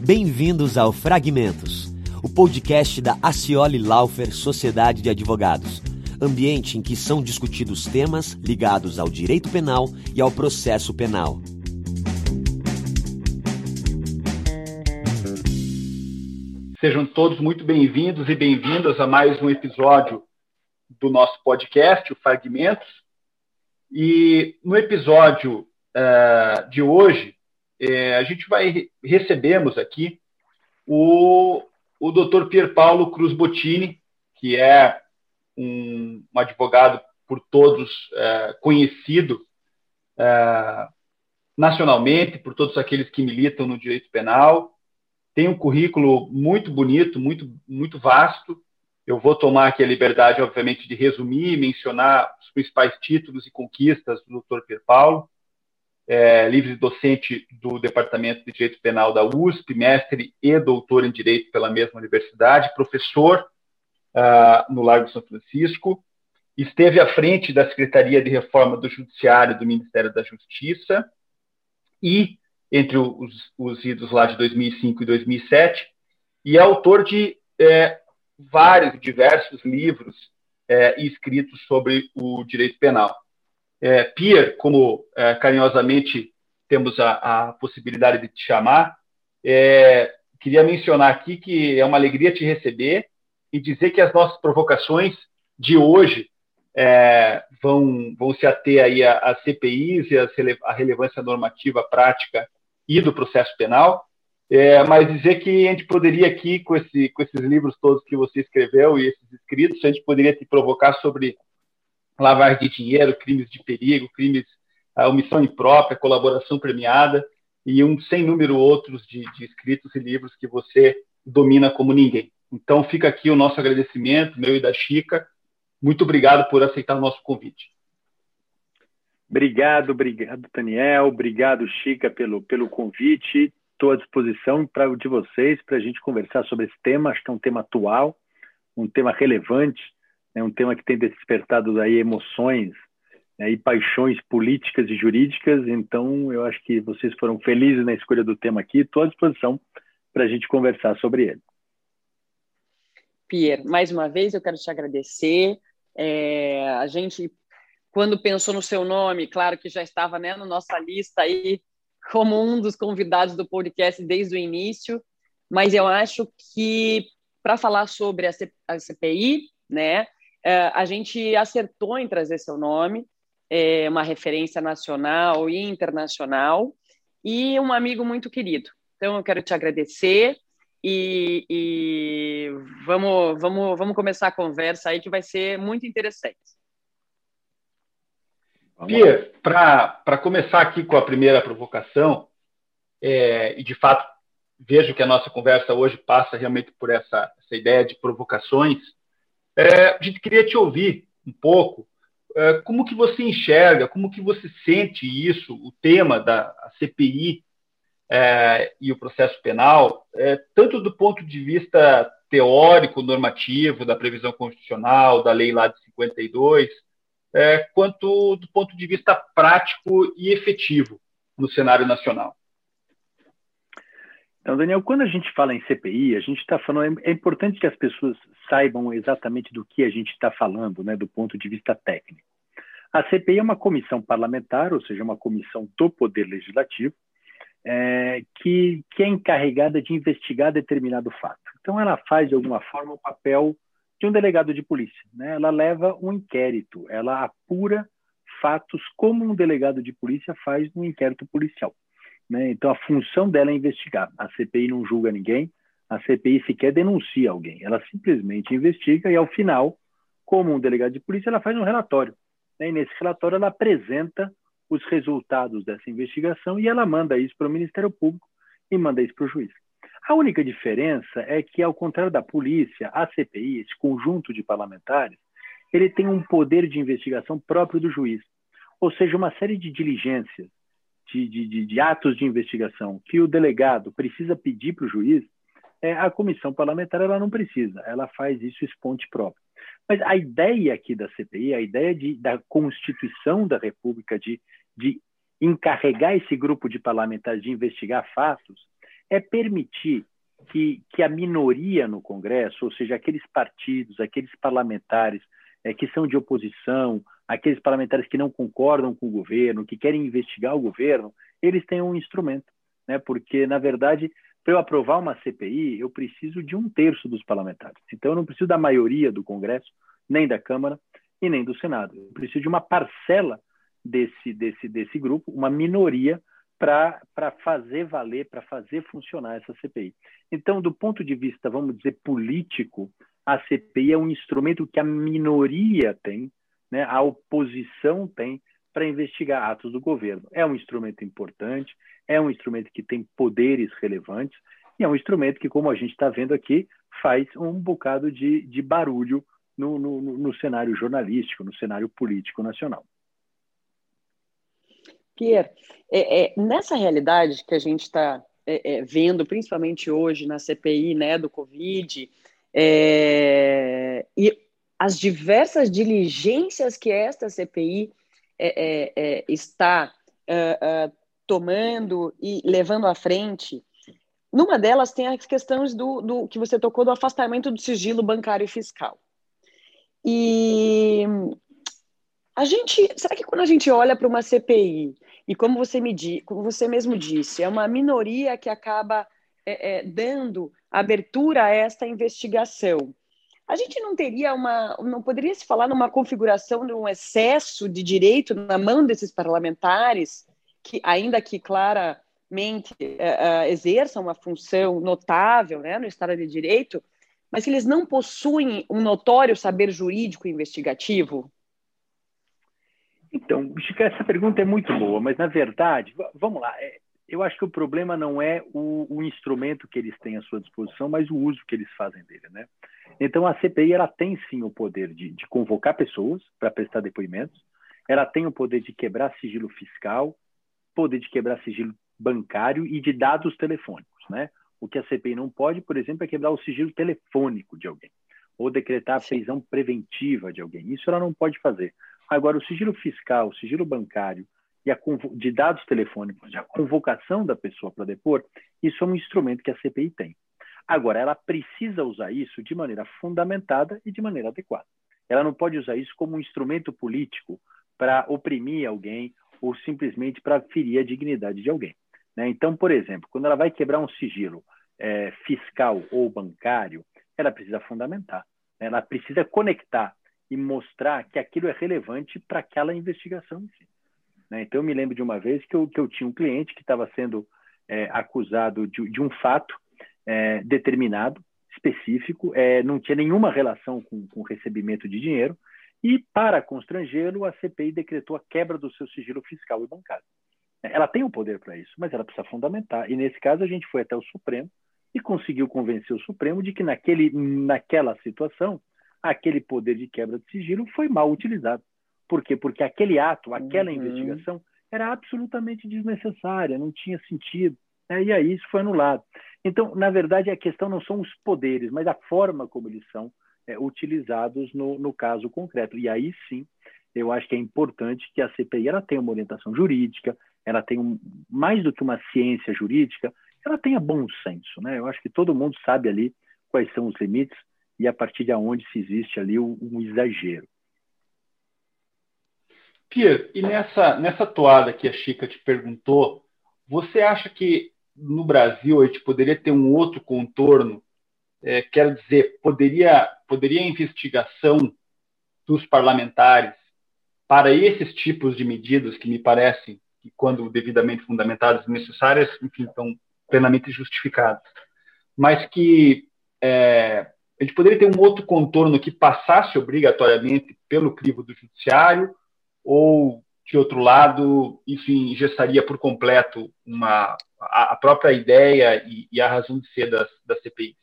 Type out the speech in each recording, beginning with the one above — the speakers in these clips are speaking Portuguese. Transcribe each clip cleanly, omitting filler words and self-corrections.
Bem-vindos ao Fragmentos, o podcast da Accioli Laufer Sociedade de Advogados, ambiente em que são discutidos temas ligados ao direito penal e ao processo penal. Sejam todos muito bem-vindos e bem-vindas a mais um episódio do nosso podcast, o Fragmentos. E no episódio de hoje, a gente recebemos aqui o Dr. Pier Paolo Cruz Bottini, que é um advogado por todos conhecido nacionalmente, por todos aqueles que militam no direito penal. Tem um currículo muito bonito, muito vasto. Eu vou tomar aqui a liberdade, obviamente, de resumir e mencionar os principais títulos e conquistas do Dr. Pier Paolo. Livre docente do Departamento de Direito Penal da USP, mestre e doutor em Direito pela mesma universidade, professor no Largo de São Francisco, esteve à frente da Secretaria de Reforma do Judiciário do Ministério da Justiça e, entre os idos lá de 2005 e 2007, e é autor de diversos livros escritos sobre o direito penal. Pier, como carinhosamente temos a possibilidade de te chamar, queria mencionar aqui que é uma alegria te receber e dizer que as nossas provocações de hoje vão se ater aí às CPIs e à relevância normativa, prática e do processo penal, mas dizer que a gente poderia aqui, com esses livros todos que você escreveu e esses escritos, a gente poderia te provocar sobre lavagem de dinheiro, crimes de perigo, crimes, omissão imprópria, colaboração premiada e um sem número outros de escritos e livros que você domina como ninguém. Então fica aqui o nosso agradecimento, meu e da Chica. Muito obrigado por aceitar o nosso convite. Obrigado, Daniel. Obrigado, Chica, pelo convite. Estou à disposição de vocês para a gente conversar sobre esse tema. Acho que é um tema atual, um tema relevante, um tema que tem despertado aí emoções e paixões políticas e jurídicas. Então, eu acho que vocês foram felizes na escolha do tema aqui. Estou à disposição para a gente conversar sobre ele. Pier, mais uma vez eu quero te agradecer. A gente, quando pensou no seu nome, claro que já estava na nossa lista aí como um dos convidados do podcast desde o início, mas eu acho que para falar sobre a CPI, a gente acertou em trazer seu nome, uma referência nacional e internacional, e um amigo muito querido. Então, eu quero te agradecer e vamos começar a conversa aí, que vai ser muito interessante. Pier, para começar aqui com a primeira provocação, e de fato vejo que a nossa conversa hoje passa realmente por essa ideia de provocações, a gente queria te ouvir um pouco, como que você enxerga, como que você sente isso, o tema da CPI e o processo penal, tanto do ponto de vista teórico, normativo, da previsão constitucional, da lei lá de 52, quanto do ponto de vista prático e efetivo no cenário nacional. Então, Daniel, quando a gente fala em CPI, a gente está falando, é importante que as pessoas saibam exatamente do que a gente está falando, do ponto de vista técnico. A CPI é uma comissão parlamentar, ou seja, uma comissão do Poder Legislativo, que é encarregada de investigar determinado fato. Então, ela faz, de alguma forma, o papel de um delegado de polícia. Ela leva um inquérito, ela apura fatos como um delegado de polícia faz no inquérito policial. Então, a função dela é investigar. A CPI não julga ninguém, a CPI sequer denuncia alguém. Ela simplesmente investiga e, ao final, como um delegado de polícia, ela faz um relatório. E nesse relatório, ela apresenta os resultados dessa investigação e ela manda isso para o Ministério Público e manda isso para o juiz. A única diferença é que, ao contrário da polícia, a CPI, esse conjunto de parlamentares, ele tem um poder de investigação próprio do juiz. Ou seja, uma série de diligências, de atos de investigação que o delegado precisa pedir para o juiz, a comissão parlamentar ela não precisa, ela faz isso esponte próprio. Mas a ideia aqui da CPI, a ideia da Constituição da República de encarregar esse grupo de parlamentares de investigar fatos, é permitir que a minoria no Congresso, ou seja, aqueles partidos, aqueles parlamentares que são de oposição, aqueles parlamentares que não concordam com o governo, que querem investigar o governo, eles tenham um instrumento, né? Porque, na verdade, para eu aprovar uma CPI, eu preciso de 1/3 dos parlamentares. Então, eu não preciso da maioria do Congresso, nem da Câmara e nem do Senado. Eu preciso de uma parcela desse grupo, uma minoria, para fazer valer, para fazer funcionar essa CPI. Então, do ponto de vista, vamos dizer, político, a CPI é um instrumento que a minoria tem, né, a oposição tem, para investigar atos do governo. É um instrumento importante, é um instrumento que tem poderes relevantes, e é um instrumento que, como a gente está vendo aqui, faz um bocado de barulho no cenário jornalístico, no cenário político nacional. Pierre, nessa realidade que a gente está vendo, principalmente hoje na CPI, né, do Covid, e as diversas diligências que esta CPI está tomando e levando à frente, numa delas tem as questões do que você tocou, do afastamento do sigilo bancário e fiscal. E será que quando a gente olha para uma CPI, e como você mesmo disse, é uma minoria que acaba dando abertura a esta investigação, a gente não poderia se falar numa configuração de um excesso de direito na mão desses parlamentares, que ainda que claramente exerçam uma função notável, né, no Estado de Direito, mas que eles não possuem um notório saber jurídico e investigativo? Então, Chica, essa pergunta é muito boa, mas, na verdade, vamos lá, eu acho que o problema não é o instrumento que eles têm à sua disposição, mas o uso que eles fazem dele, né? Então, a CPI ela tem, sim, o poder de convocar pessoas para prestar depoimentos, ela tem o poder de quebrar sigilo fiscal, poder de quebrar sigilo bancário e de dados telefônicos, né? O que a CPI não pode, por exemplo, é quebrar o sigilo telefônico de alguém, ou decretar a prisão preventiva de alguém. Isso ela não pode fazer. Agora, o sigilo fiscal, o sigilo bancário e de dados telefônicos, a convocação da pessoa para depor, isso é um instrumento que a CPI tem. Agora, ela precisa usar isso de maneira fundamentada e de maneira adequada. Ela não pode usar isso como um instrumento político para oprimir alguém ou simplesmente para ferir a dignidade de alguém, né? Então, por exemplo, quando ela vai quebrar um sigilo fiscal ou bancário, ela precisa fundamentar, né? Ela precisa conectar e mostrar que aquilo é relevante para aquela investigação em si, né? Então, eu me lembro de uma vez que eu tinha um cliente que estava sendo acusado de um fato determinado, específico, não tinha nenhuma relação com o recebimento de dinheiro, e, para constrangê-lo, a CPI decretou a quebra do seu sigilo fiscal e bancário. Ela tem o poder para isso, mas ela precisa fundamentar. E, nesse caso, a gente foi até o Supremo e conseguiu convencer o Supremo de que, naquela situação, aquele poder de quebra de sigilo foi mal utilizado. Por quê? Porque aquele ato, aquela investigação, era absolutamente desnecessária, não tinha sentido, né? E aí isso foi anulado. Então, na verdade, a questão não são os poderes, mas a forma como eles são utilizados no caso concreto. E aí sim, eu acho que é importante que a CPI ela tenha uma orientação jurídica, ela tenha mais do que uma ciência jurídica, ela tenha bom senso, né? Eu acho que todo mundo sabe ali quais são os limites e a partir de onde se existe ali um exagero. Pierre, e nessa toada que a Chica te perguntou, você acha que no Brasil a gente poderia ter um outro contorno? Quero dizer, poderia a investigação dos parlamentares para esses tipos de medidas que me parecem que, quando devidamente fundamentadas e necessárias, enfim, estão plenamente justificadas, mas que a gente poderia ter um outro contorno que passasse obrigatoriamente pelo crivo do judiciário, ou, de outro lado, enfim, engessaria por completo a própria ideia e a razão de ser das CPIs?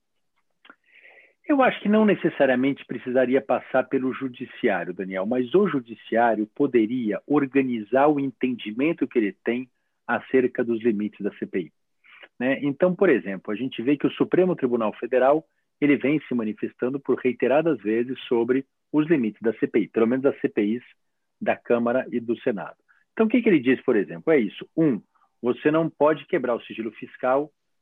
Eu acho que não necessariamente precisaria passar pelo judiciário, Daniel, mas o judiciário poderia organizar o entendimento que ele tem acerca dos limites da CPI, né? Então, por exemplo, a gente vê que o Supremo Tribunal Federal ele vem se manifestando por reiteradas vezes sobre os limites da CPI, pelo menos das CPIs da Câmara e do Senado. Então, o que ele diz, por exemplo? É isso. Você não pode quebrar o sigilo fiscal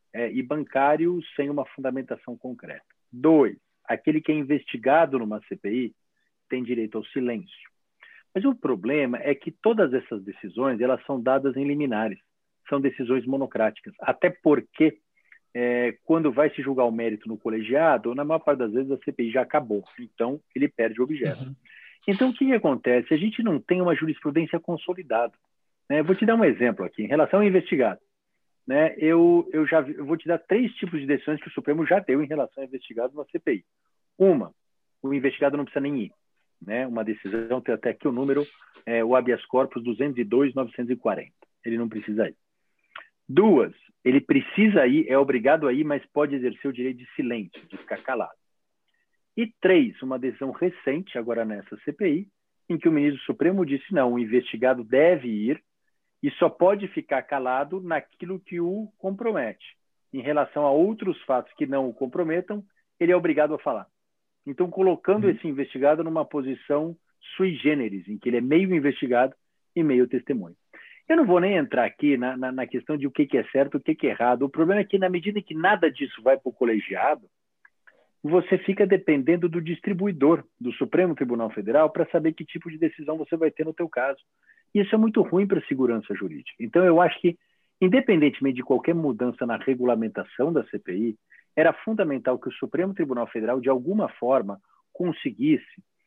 e bancário sem uma fundamentação concreta. 2, aquele que é investigado numa CPI tem direito ao silêncio. Mas o problema é que todas essas decisões elas são dadas em liminares, são decisões monocráticas, até porque quando vai se julgar o mérito no colegiado, na maior parte das vezes a CPI já acabou, então ele perde o objeto. Uhum. Então, o que acontece? A gente não tem uma jurisprudência consolidada. Né? Vou te dar um exemplo aqui, em relação ao investigado. Né? Eu vou te dar 3 tipos de decisões que o Supremo já deu em relação ao investigado na CPI. Uma, o investigado não precisa nem ir. Né? Uma decisão, tem até aqui o número, o habeas corpus 202.940. Ele não precisa ir. 2, ele precisa ir, é obrigado a ir, mas pode exercer o direito de silêncio, de ficar calado. E 3, uma decisão recente, agora nessa CPI, em que o ministro Supremo disse, não, o investigado deve ir e só pode ficar calado naquilo que o compromete. Em relação a outros fatos que não o comprometam, ele é obrigado a falar. Então, colocando esse investigado numa posição sui generis, em que ele é meio investigado e meio testemunho. Eu não vou nem entrar aqui na questão de o que é certo e o que é errado. O problema é que, na medida em que nada disso vai para o colegiado, você fica dependendo do distribuidor do Supremo Tribunal Federal para saber que tipo de decisão você vai ter no teu caso. E isso é muito ruim para a segurança jurídica. Então, eu acho que, independentemente de qualquer mudança na regulamentação da CPI, era fundamental que o Supremo Tribunal Federal, de alguma forma, conseguisse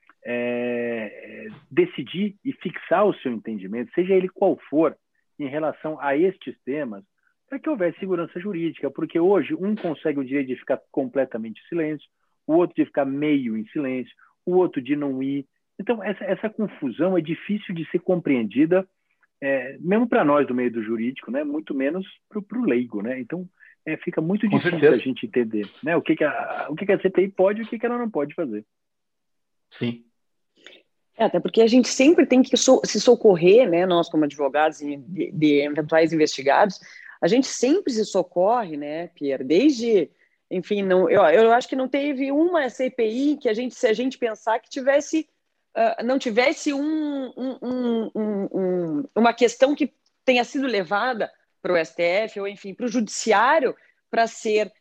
decidir e fixar o seu entendimento, seja ele qual for, em relação a estes temas, para que houvesse segurança jurídica, porque hoje um consegue o direito de ficar completamente em silêncio, o outro de ficar meio em silêncio, o outro de não ir. Então, essa confusão é difícil de ser compreendida, mesmo para nós do meio do jurídico, né? Muito menos para o leigo. Né? Então, fica muito difícil a gente entender, né? o que a CPI pode e o que ela não pode fazer. Sim. Até porque a gente sempre tem que se socorrer, né? Nós como advogados de eventuais investigados, a gente sempre se socorre, né, Pierre? Desde, enfim, eu acho que não teve uma CPI que se a gente pensar que não tivesse uma questão que tenha sido levada para o STF ou, enfim, para o judiciário para ser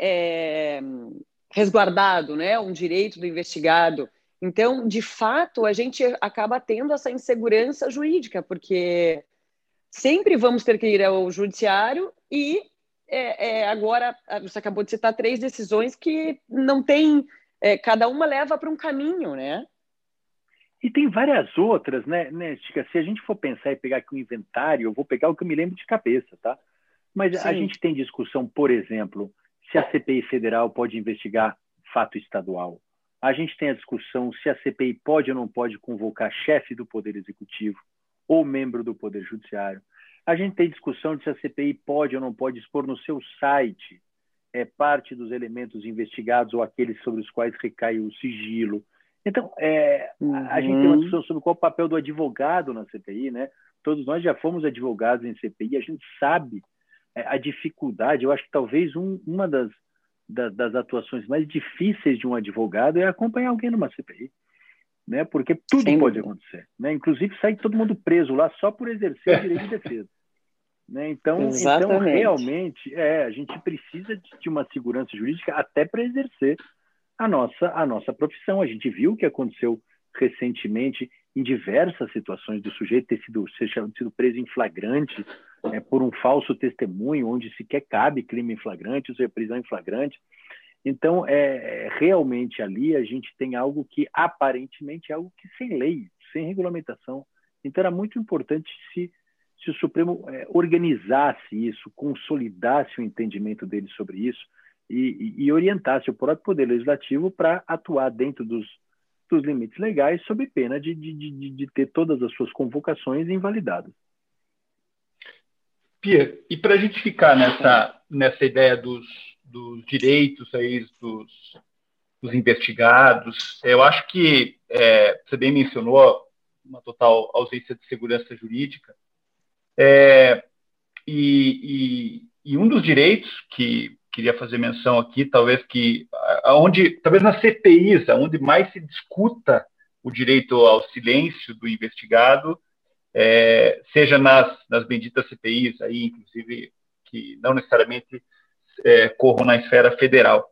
resguardado, né, um direito do investigado. Então, de fato, a gente acaba tendo essa insegurança jurídica, porque sempre vamos ter que ir ao judiciário e agora você acabou de citar 3 decisões que não tem, cada uma leva para um caminho, né? E tem várias outras, né, Chica? Se a gente for pensar e pegar aqui um inventário, eu vou pegar o que eu me lembro de cabeça, tá? Mas Sim. A gente tem discussão, por exemplo, se a CPI federal pode investigar fato estadual. A gente tem a discussão se a CPI pode ou não pode convocar chefe do Poder Executivo ou membro do Poder Judiciário. A gente tem discussão de se a CPI pode ou não pode expor no seu site parte dos elementos investigados ou aqueles sobre os quais recai o sigilo. Então, a gente tem uma discussão sobre qual é o papel do advogado na CPI, né? Todos nós já fomos advogados em CPI, a gente sabe a dificuldade. Eu acho que talvez uma das atuações mais difíceis de um advogado é acompanhar alguém numa CPI, né? Porque tudo pode acontecer, né? Inclusive sai todo mundo preso lá só por exercer o direito de defesa, né? Então realmente a gente precisa de uma segurança jurídica até para exercer a nossa profissão. A gente viu o que aconteceu recentemente em diversas situações do sujeito ter sido preso em flagrante por um falso testemunho, onde sequer cabe crime em flagrante, ou seja, prisão em flagrante. Então, realmente ali a gente tem algo que aparentemente é algo que sem lei, sem regulamentação. Então, era muito importante se o Supremo organizasse isso, consolidasse o entendimento dele sobre isso e orientasse o próprio Poder Legislativo para atuar dentro dos limites legais, sob pena de ter todas as suas convocações invalidadas. Pierre, e para a gente ficar nessa ideia dos direitos aí dos investigados, eu acho que você bem mencionou uma total ausência de segurança jurídica, e um dos direitos que queria fazer menção aqui, talvez nas CPIs, onde mais se discuta o direito ao silêncio do investigado, seja nas benditas CPIs, aí, inclusive, que não necessariamente corram na esfera federal.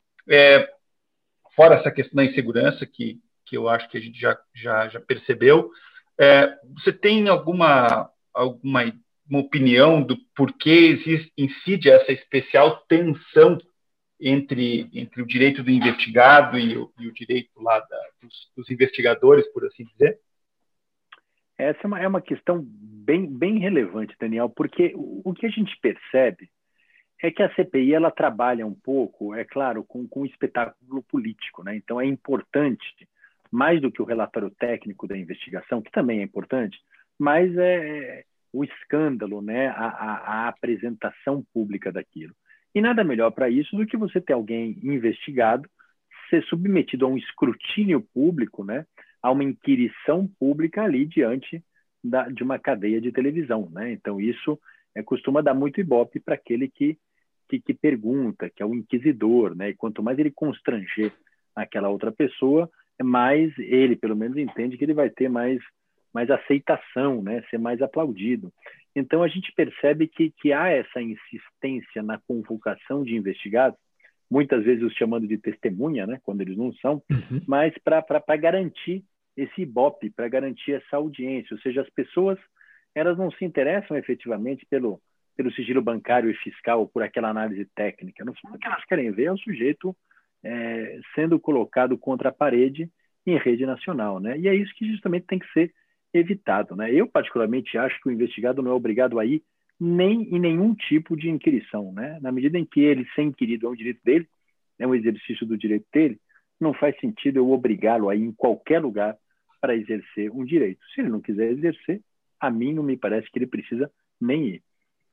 Fora essa questão da insegurança, que eu acho que a gente já percebeu, você tem alguma opinião do porquê incide essa especial tensão entre o direito do investigado e o direito lá dos investigadores, por assim dizer? Essa é uma questão bem relevante, Daniel, porque o que a gente percebe é que a CPI ela trabalha um pouco, é claro, com um espetáculo político, né? Então é importante, mais do que o relatório técnico da investigação, que também é importante, mas é o escândalo, né? A apresentação pública daquilo. E nada melhor para isso do que você ter alguém investigado, ser submetido a um escrutínio público, né? A uma inquirição pública ali diante de uma cadeia de televisão, né? Então isso costuma dar muito ibope para aquele que pergunta, que é o inquisidor, né? E quanto mais ele constranger aquela outra pessoa, mais ele, pelo menos, entende que ele vai ter mais aceitação, né? Ser mais aplaudido. Então, a gente percebe que há essa insistência na convocação de investigados, muitas vezes os chamando de testemunha, né? Quando eles não são, mas para garantir esse ibope, para garantir essa audiência. Ou seja, as pessoas elas não se interessam efetivamente pelo sigilo bancário e fiscal, por aquela análise técnica. No fundo, o que elas querem ver é o sujeito sendo colocado contra a parede em rede nacional, né? E é isso que justamente tem que ser evitado, né? Eu, particularmente, acho que o investigado não é obrigado a ir nem em nenhum tipo de inquirição, né? Na medida em que ele ser inquirido é um direito dele, é um exercício do direito dele, não faz sentido eu obrigá-lo a ir em qualquer lugar para exercer um direito. Se ele não quiser exercer, a mim não me parece que ele precisa nem ir.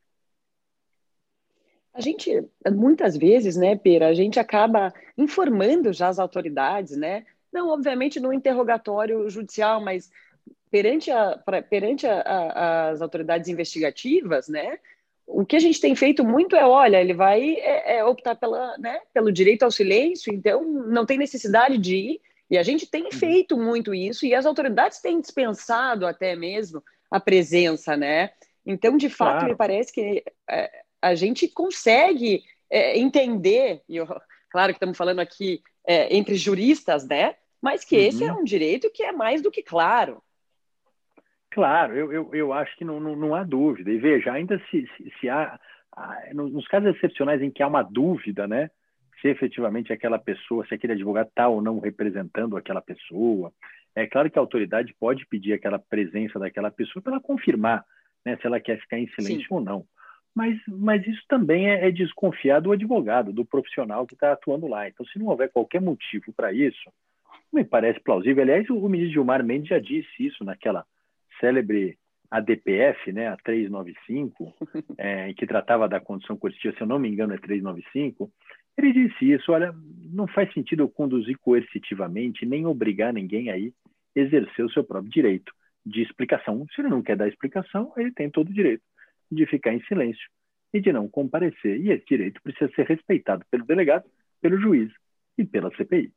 A gente, muitas vezes, né, Pera, a gente acaba informando já as autoridades, né? Não, obviamente, no interrogatório judicial, mas perante as autoridades investigativas, né? O que a gente tem feito muito olha, ele vai optar pelo direito ao silêncio, então não tem necessidade de ir, e a gente tem feito muito isso, e as autoridades têm dispensado até mesmo a presença, né? Então, de fato, Claro. Me parece que a gente consegue entender, claro que estamos falando aqui entre juristas, né? Mas que esse é um direito que é mais do que claro. Claro, eu acho que não há dúvida. E veja, ainda se há, nos casos excepcionais em que há uma dúvida, né? Se efetivamente aquela pessoa, se aquele advogado está ou não representando aquela pessoa, é claro que a autoridade pode pedir aquela presença daquela pessoa para ela confirmar, né, se ela quer ficar em silêncio ou não. Mas isso também é desconfiar do advogado, do profissional que está atuando lá. Então, se não houver qualquer motivo para isso, me parece plausível. Aliás, o ministro Gilmar Mendes já disse isso naquela célebre ADPF, né, a 395, que tratava da condição coercitiva, se eu não me engano é 395, ele disse isso, olha, não faz sentido eu conduzir coercitivamente, nem obrigar ninguém a ir exercer o seu próprio direito de explicação. Se ele não quer dar explicação, ele tem todo o direito de ficar em silêncio e de não comparecer. E esse direito precisa ser respeitado pelo delegado, pelo juiz e pela CPI.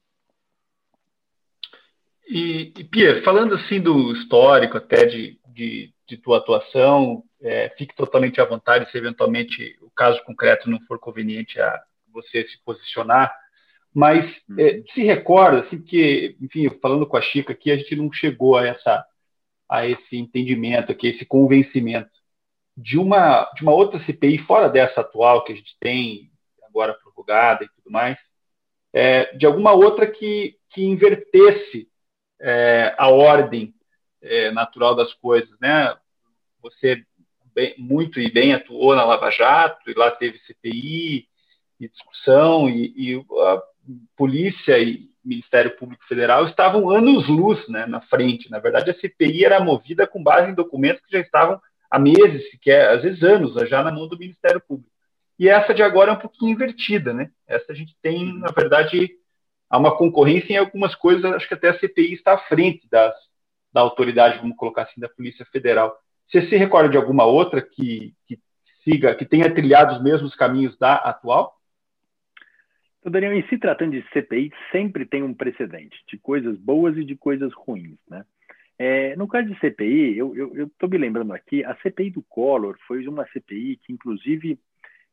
E Pierre, falando assim do histórico até de tua atuação, fique totalmente à vontade se eventualmente o caso concreto não for conveniente a você se posicionar, mas se recorda, assim, que, enfim, falando com a Chica aqui, a gente não chegou a esse entendimento, aqui, esse convencimento de uma outra CPI fora dessa atual que a gente tem, agora prorrogada e tudo mais, de alguma outra que invertesse a ordem natural das coisas, né? Você muito e bem atuou na Lava Jato, e lá teve CPI e discussão, e a polícia e Ministério Público Federal estavam anos-luz, né, na frente. Na verdade, a CPI era movida com base em documentos que já estavam há meses, às vezes anos, já na mão do Ministério Público. E essa de agora é um pouquinho invertida, né? Essa a gente tem, na verdade, há uma concorrência em algumas coisas, acho que até a CPI está à frente da autoridade, vamos colocar assim, da Polícia Federal. Você se recorda de alguma outra que tenha trilhado os mesmos caminhos da atual? Então, Daniel, em se tratando de CPI, sempre tem um precedente de coisas boas e de coisas ruins, né? No caso de CPI, eu estou me lembrando aqui, a CPI do Collor foi uma CPI que, inclusive,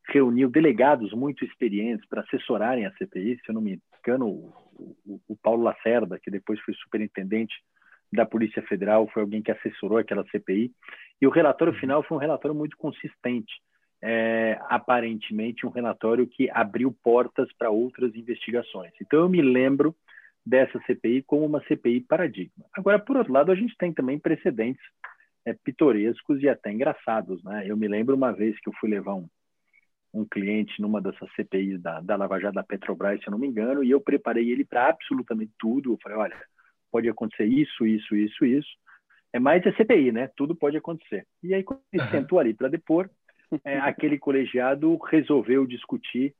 reuniu delegados muito experientes para assessorarem a CPI. Se eu não me engano, o Paulo Lacerda, que depois foi superintendente da Polícia Federal, foi alguém que assessorou aquela CPI. E o relatório final foi um relatório muito consistente. Aparentemente um relatório que abriu portas para outras investigações. Então eu me lembro dessa CPI como uma CPI paradigma. Agora, por outro lado, a gente tem também precedentes pitorescos e até engraçados, né? Eu me lembro uma vez que eu fui levar um cliente numa dessas CPIs da Lava Jato da Petrobras, se eu não me engano, e eu preparei ele para absolutamente tudo. Eu falei, olha, pode acontecer isso, mas é CPI, né? Tudo pode acontecer. E aí, quando ele sentou ali para depor, aquele colegiado resolveu discutir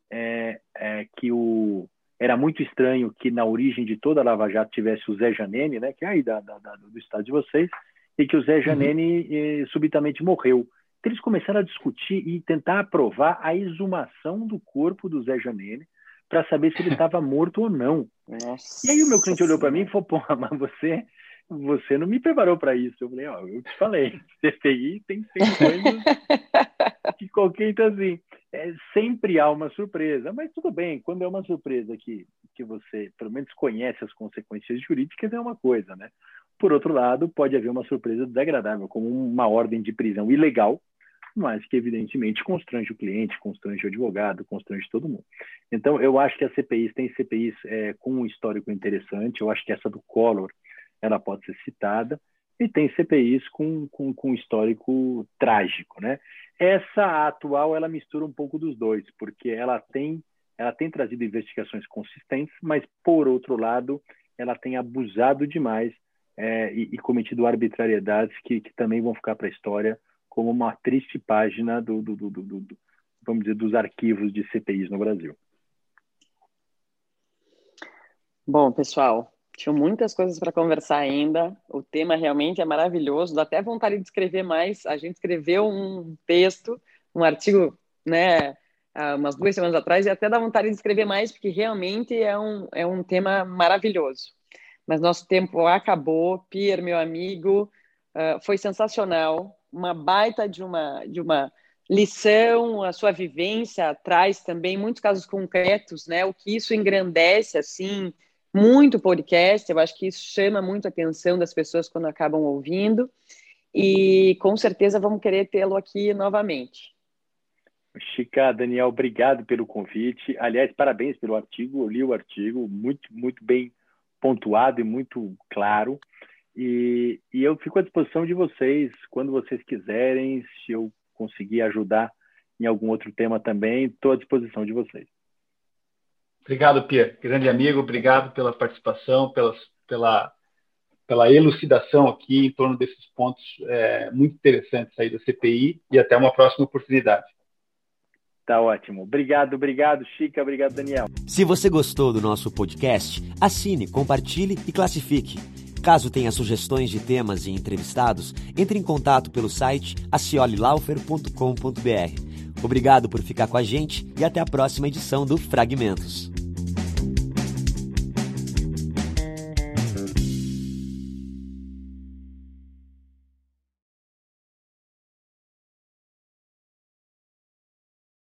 que era muito estranho que na origem de toda a Lava Jato tivesse o Zé Janene, né? Que é aí do estado de vocês, e que o Zé Janene subitamente morreu. Então, eles começaram a discutir e tentar aprovar a exumação do corpo do Zé Janene para saber se ele estava morto ou não. Nossa. E aí o meu cliente olhou para mim e falou, porra, mas você não me preparou para isso. Eu falei, eu te falei, CPI tem coisas que qualquer... Então, assim, sempre há uma surpresa, mas tudo bem, quando é uma surpresa que você, pelo menos, conhece as consequências jurídicas, é uma coisa, né? Por outro lado, pode haver uma surpresa desagradável, como uma ordem de prisão ilegal, mas que, evidentemente, constrange o cliente, constrange o advogado, constrange todo mundo. Então, eu acho que as CPIs têm CPIs com um histórico interessante. Eu acho que essa do Collor, ela pode ser citada, e tem CPIs com um histórico trágico, né? Essa atual, ela mistura um pouco dos dois, porque ela tem trazido investigações consistentes, mas, por outro lado, ela tem abusado demais e cometido arbitrariedades que também vão ficar para a história como uma triste página vamos dizer, dos arquivos de CPIs no Brasil. Bom, pessoal, tinha muitas coisas para conversar ainda. O tema realmente é maravilhoso. Dá até vontade de escrever mais. A gente escreveu um texto, um artigo, né, umas 2 semanas atrás, e até dá vontade de escrever mais, porque realmente é um tema maravilhoso. Mas nosso tempo acabou. Pierre, meu amigo, foi sensacional. Uma baita de uma lição. A sua vivência traz também muitos casos concretos, né? O que isso engrandece, assim, muito podcast. Eu acho que isso chama muito a atenção das pessoas quando acabam ouvindo. E com certeza vamos querer tê-lo aqui novamente. Chica, Daniel, obrigado pelo convite. Aliás, parabéns pelo artigo. Eu li o artigo, muito, muito bem pontuado e muito claro. E eu fico à disposição de vocês, quando vocês quiserem. Se eu conseguir ajudar em algum outro tema também, estou à disposição de vocês. Obrigado, Pierre. Grande amigo, obrigado pela participação, pela elucidação aqui em torno desses pontos muito interessantes aí da CPI, e até uma próxima oportunidade. Tá ótimo. Obrigado, Chica. Obrigado, Daniel. Se você gostou do nosso podcast, assine, compartilhe e classifique. Caso tenha sugestões de temas e entrevistados, entre em contato pelo site aciolilaufer.com.br. Obrigado por ficar com a gente e até a próxima edição do Fragmentos.